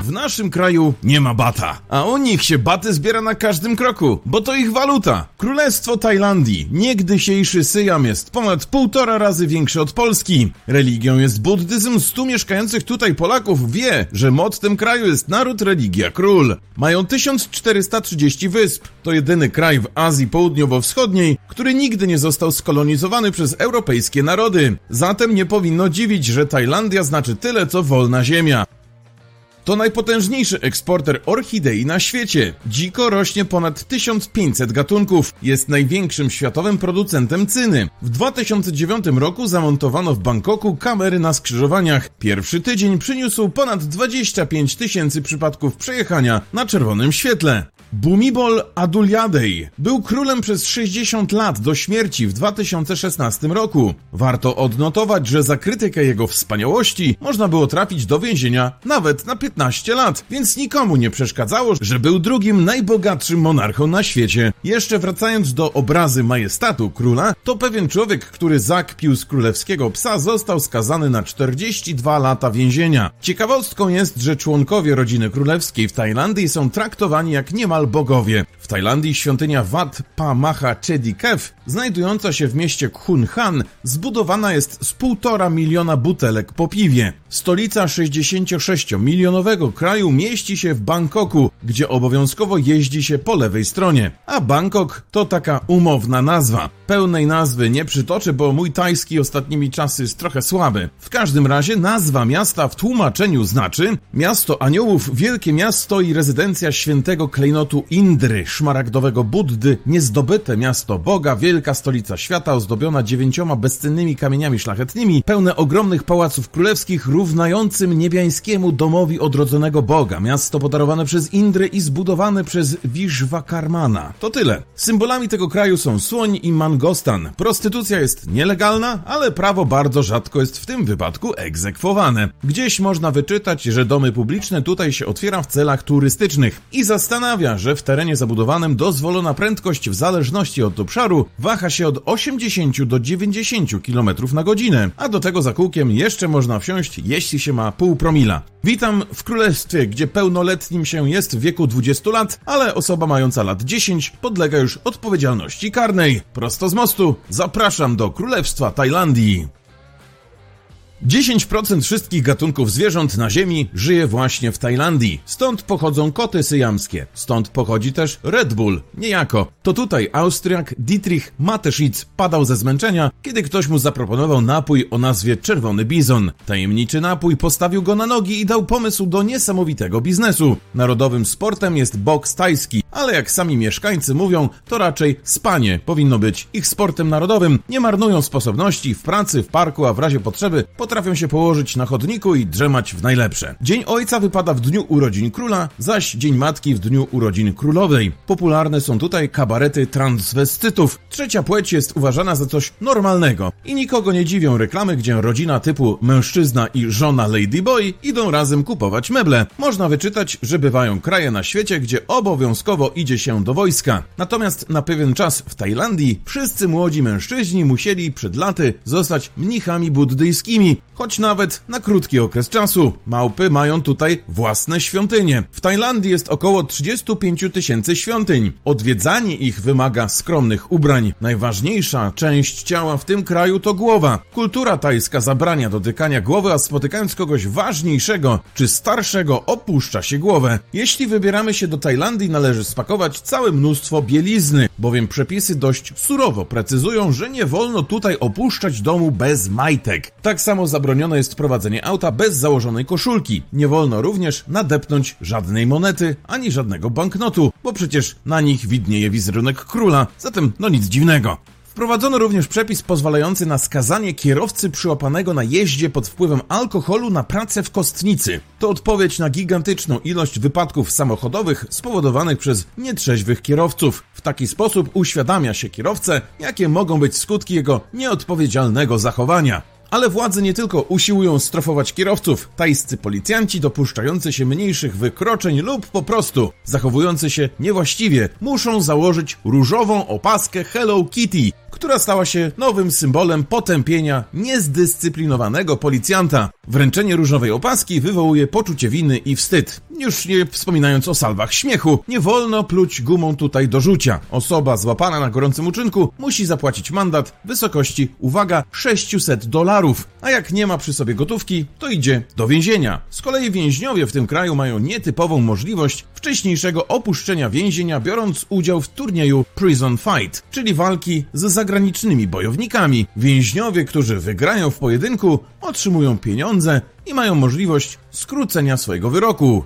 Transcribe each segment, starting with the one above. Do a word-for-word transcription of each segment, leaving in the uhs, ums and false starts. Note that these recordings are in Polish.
W naszym kraju nie ma bata, a u nich się baty zbiera na każdym kroku, bo to ich waluta. Królestwo Tajlandii, niegdysiejszy Syjam, jest ponad półtora razy większy od Polski. Religią jest buddyzm. Stu mieszkających tutaj Polaków wie, że mottem kraju jest naród, religia, król. Mają tysiąc czterysta trzydzieści wysp. To jedyny kraj w Azji Południowo-Wschodniej, który nigdy nie został skolonizowany przez europejskie narody. Zatem nie powinno dziwić, że Tajlandia znaczy tyle, co wolna ziemia. To najpotężniejszy eksporter orchidei na świecie. Dziko rośnie ponad tysiąc pięćset gatunków. Jest największym światowym producentem cyny. W dwa tysiące dziewiątym roku zamontowano w Bangkoku kamery na skrzyżowaniach. Pierwszy tydzień przyniósł ponad dwadzieścia pięć tysięcy przypadków przejechania na czerwonym świetle. Bhumibol Adulyadej był królem przez sześćdziesiąt lat do śmierci w dwa tysiące szesnastym roku. Warto odnotować, że za krytykę jego wspaniałości można było trafić do więzienia nawet na piętnaście lat, więc nikomu nie przeszkadzało, że był drugim najbogatszym monarchą na świecie. Jeszcze wracając do obrazy majestatu króla, to pewien człowiek, który zakpił z królewskiego psa, został skazany na czterdzieści dwa lata więzienia. Ciekawostką jest, że członkowie rodziny królewskiej w Tajlandii są traktowani jak niemal bogowie. W Tajlandii świątynia Wat Pa Maha Chedi Kev, znajdująca się w mieście Khun Han, zbudowana jest z półtora miliona butelek po piwie. Stolica sześćdziesięciosześciomilionowego kraju mieści się w Bangkoku, gdzie obowiązkowo jeździ się po lewej stronie. A Bangkok to taka umowna nazwa. Pełnej nazwy nie przytoczę, bo mój tajski ostatnimi czasy jest trochę słaby. W każdym razie nazwa miasta w tłumaczeniu znaczy miasto aniołów, wielkie miasto i rezydencja świętego klejnotu Indry, szmaragdowego Buddy, niezdobyte miasto Boga, wielka stolica świata ozdobiona dziewięcioma bezcennymi kamieniami szlachetnymi, pełne ogromnych pałaców królewskich równającym niebiańskiemu domowi odrodzonego Boga. Miasto podarowane przez Indrę i zbudowane przez Vishwakarmana. To tyle. Symbolami tego kraju są słoń i mangostan. Prostytucja jest nielegalna, ale prawo bardzo rzadko jest w tym wypadku egzekwowane. Gdzieś można wyczytać, że domy publiczne tutaj się otwiera w celach turystycznych i zastanawia, że w terenie zabudowanym dozwolona prędkość w zależności od obszaru waha się od osiemdziesięciu do dziewięćdziesięciu kilometrów na godzinę, a do tego za kółkiem jeszcze można wsiąść, jeśli się ma pół promila. Witam w królestwie, gdzie pełnoletnim się jest w wieku dwudziestu lat, ale osoba mająca lat dziesięć podlega już odpowiedzialności karnej. Prosto z mostu zapraszam do Królestwa Tajlandii. dziesięć procent wszystkich gatunków zwierząt na ziemi żyje właśnie w Tajlandii. Stąd pochodzą koty syjamskie. Stąd pochodzi też Red Bull. Niejako. To tutaj Austriak Dietrich Mateschitz padał ze zmęczenia, kiedy ktoś mu zaproponował napój o nazwie Czerwony Bizon. Tajemniczy napój postawił go na nogi i dał pomysł do niesamowitego biznesu. Narodowym sportem jest boks tajski, ale jak sami mieszkańcy mówią, to raczej spanie powinno być ich sportem narodowym. Nie marnują sposobności w pracy, w parku, a w razie potrzeby potrafią się położyć na chodniku i drzemać w najlepsze. Dzień Ojca wypada w dniu urodzin króla, zaś Dzień Matki w dniu urodzin królowej. Popularne są tutaj kabarety transwestytów. Trzecia płeć jest uważana za coś normalnego i nikogo nie dziwią reklamy, gdzie rodzina typu mężczyzna i żona Ladyboy idą razem kupować meble. Można wyczytać, że bywają kraje na świecie, gdzie obowiązkowo idzie się do wojska. Natomiast na pewien czas w Tajlandii wszyscy młodzi mężczyźni musieli przed laty zostać mnichami buddyjskimi, choć nawet na krótki okres czasu. Małpy mają tutaj własne świątynie. W Tajlandii jest około trzydzieści pięć tysięcy świątyń. Odwiedzanie ich wymaga skromnych ubrań. Najważniejsza część ciała w tym kraju to głowa. Kultura tajska zabrania dotykania głowy, a spotykając kogoś ważniejszego czy starszego opuszcza się głowę. Jeśli wybieramy się do Tajlandii, należy spakować całe mnóstwo bielizny, bowiem przepisy dość surowo precyzują, że nie wolno tutaj opuszczać domu bez majtek. Tak samo zabronione jest prowadzenie auta bez założonej koszulki. Nie wolno również nadepnąć żadnej monety, ani żadnego banknotu, bo przecież na nich widnieje wizerunek króla, zatem no nic dziwnego. Wprowadzono również przepis pozwalający na skazanie kierowcy przyłapanego na jeździe pod wpływem alkoholu na pracę w kostnicy. To odpowiedź na gigantyczną ilość wypadków samochodowych spowodowanych przez nietrzeźwych kierowców. W taki sposób uświadamia się kierowcę, jakie mogą być skutki jego nieodpowiedzialnego zachowania. Ale władze nie tylko usiłują strofować kierowców. Tajscy policjanci dopuszczający się mniejszych wykroczeń lub po prostu zachowujący się niewłaściwie muszą założyć różową opaskę Hello Kitty, która stała się nowym symbolem potępienia niezdyscyplinowanego policjanta. Wręczenie różowej opaski wywołuje poczucie winy i wstyd. Już nie wspominając o salwach śmiechu, nie wolno pluć gumą tutaj do rzucia. Osoba złapana na gorącym uczynku musi zapłacić mandat w wysokości, uwaga, sześćset dolarów, a jak nie ma przy sobie gotówki, to idzie do więzienia. Z kolei więźniowie w tym kraju mają nietypową możliwość wcześniejszego opuszczenia więzienia, biorąc udział w turnieju Prison Fight, czyli walki z zagranicznymi bojownikami. Więźniowie, którzy wygrają w pojedynku, otrzymują pieniądze i mają możliwość skrócenia swojego wyroku.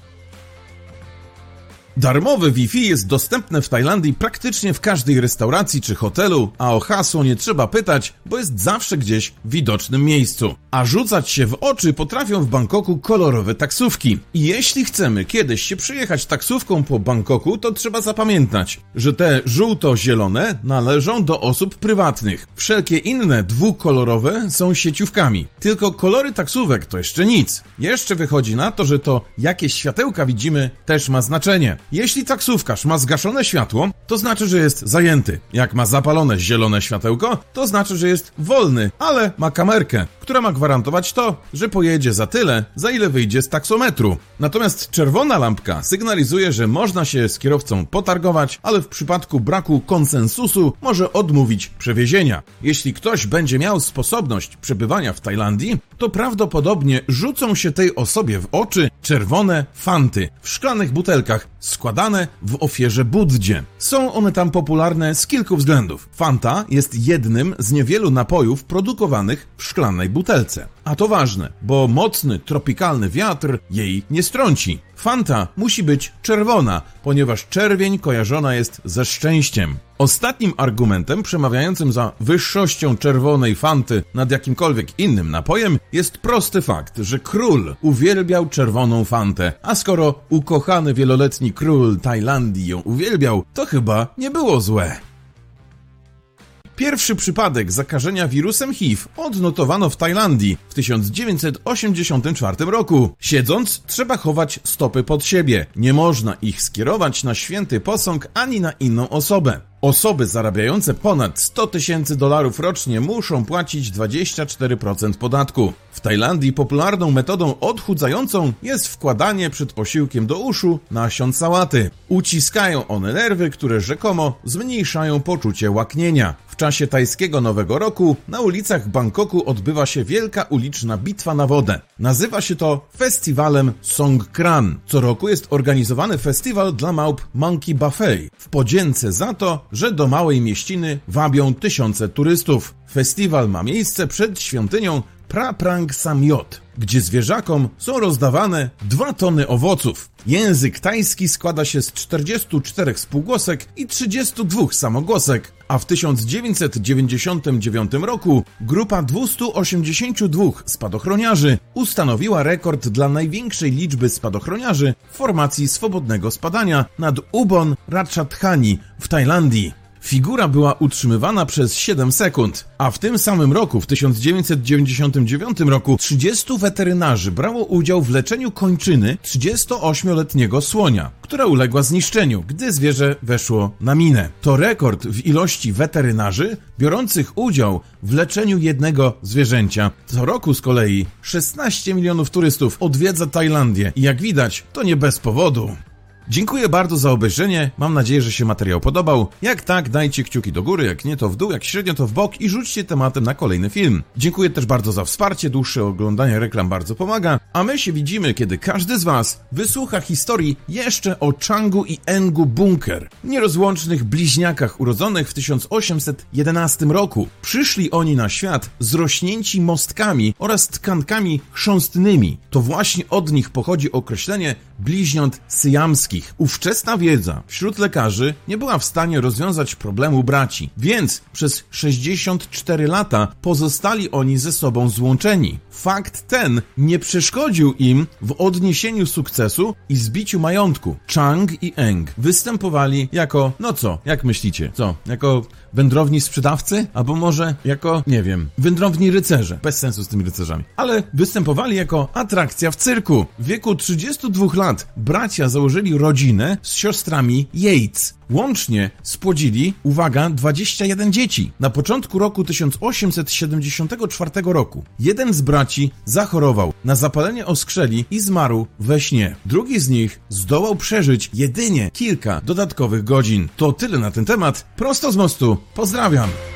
Darmowe Wi-Fi jest dostępne w Tajlandii praktycznie w każdej restauracji czy hotelu, a o hasło nie trzeba pytać, bo jest zawsze gdzieś w widocznym miejscu. A rzucać się w oczy potrafią w Bangkoku kolorowe taksówki. I jeśli chcemy kiedyś się przejechać taksówką po Bangkoku, to trzeba zapamiętać, że te żółto-zielone należą do osób prywatnych. Wszelkie inne dwukolorowe są sieciówkami. Tylko kolory taksówek to jeszcze nic. Jeszcze wychodzi na to, że to jakie światełka widzimy też ma znaczenie. Jeśli taksówkarz ma zgaszone światło, to znaczy, że jest zajęty. Jak ma zapalone zielone światełko, to znaczy, że jest wolny, ale ma kamerkę, która ma gwarantować to, że pojedzie za tyle, za ile wyjdzie z taksometru. Natomiast czerwona lampka sygnalizuje, że można się z kierowcą potargować, ale w przypadku braku konsensusu może odmówić przewiezienia. Jeśli ktoś będzie miał sposobność przebywania w Tajlandii, to prawdopodobnie rzucą się tej osobie w oczy czerwone fanty w szklanych butelkach, składane w ofierze Buddzie. Są one tam popularne z kilku względów. Fanta jest jednym z niewielu napojów produkowanych w szklanej butelce. A to ważne, bo mocny, tropikalny wiatr jej nie strąci. Fanta musi być czerwona, ponieważ czerwień kojarzona jest ze szczęściem. Ostatnim argumentem przemawiającym za wyższością czerwonej Fanty nad jakimkolwiek innym napojem jest prosty fakt, że król uwielbiał czerwoną Fantę, a skoro ukochany wieloletni król Tajlandii ją uwielbiał, to chyba nie było złe. Pierwszy przypadek zakażenia wirusem H I V odnotowano w Tajlandii w tysiąc dziewięćset osiemdziesiątym czwartym roku. Siedząc, trzeba chować stopy pod siebie. Nie można ich skierować na święty posąg ani na inną osobę. Osoby zarabiające ponad sto tysięcy dolarów rocznie muszą płacić dwadzieścia cztery procent podatku. W Tajlandii popularną metodą odchudzającą jest wkładanie przed posiłkiem do uszu nasion sałaty. Uciskają one nerwy, które rzekomo zmniejszają poczucie łaknienia. W czasie tajskiego Nowego Roku na ulicach Bangkoku odbywa się wielka uliczna bitwa na wodę. Nazywa się to festiwalem Songkran. Co roku jest organizowany festiwal dla małp Monkey Buffet w podzięce za to, że do małej mieściny wabią tysiące turystów. Festiwal ma miejsce przed świątynią Pra Prang Samyot, gdzie zwierzakom są rozdawane dwa tony owoców. Język tajski składa się z czterdziestu czterech spółgłosek i trzydziestu dwóch samogłosek, a w tysiąc dziewięćset dziewięćdziesiątym dziewiątym roku grupa dwustu osiemdziesięciu dwóch spadochroniarzy ustanowiła rekord dla największej liczby spadochroniarzy w formacji swobodnego spadania nad Ubon Ratchathani w Tajlandii. Figura była utrzymywana przez siedem sekund, a w tym samym roku, w tysiąc dziewięćset dziewięćdziesiątym dziewiątym roku, trzydziestu weterynarzy brało udział w leczeniu kończyny trzydziestoośmioletniego słonia, która uległa zniszczeniu, gdy zwierzę weszło na minę. To rekord w ilości weterynarzy biorących udział w leczeniu jednego zwierzęcia. Co roku z kolei szesnaście milionów turystów odwiedza Tajlandię i jak widać, to nie bez powodu. Dziękuję bardzo za obejrzenie, mam nadzieję, że się materiał podobał. Jak tak, dajcie kciuki do góry, jak nie to w dół, jak średnio to w bok i rzućcie tematem na kolejny film. Dziękuję też bardzo za wsparcie, dłuższe oglądanie reklam bardzo pomaga, a my się widzimy, kiedy każdy z was wysłucha historii jeszcze o Changu i Engu Bunker, nierozłącznych bliźniakach urodzonych w tysiąc osiemset jedenastym roku. Przyszli oni na świat zrośnięci mostkami oraz tkankami chrząstnymi. To właśnie od nich pochodzi określenie bliźniąt syjamskich. Ówczesna wiedza wśród lekarzy nie była w stanie rozwiązać problemu braci, więc przez sześćdziesiąt cztery lata pozostali oni ze sobą złączeni. Fakt ten nie przeszkodził im w odniesieniu sukcesu i zbiciu majątku. Chang i Eng występowali jako, no co, jak myślicie, co, jako wędrowni sprzedawcy, albo może jako, nie wiem, wędrowni rycerze. Bez sensu z tymi rycerzami. Ale występowali jako atrakcja w cyrku. W wieku trzydziestu dwóch lat bracia założyli rodzinę z siostrami Yates. Łącznie spłodzili, uwaga, dwadzieścia jeden dzieci. Na początku roku tysiąc osiemset siedemdziesiątego czwartego roku jeden z braci zachorował na zapalenie oskrzeli i zmarł we śnie. Drugi z nich zdołał przeżyć jedynie kilka dodatkowych godzin. To tyle na ten temat. Prosto z mostu. Pozdrawiam!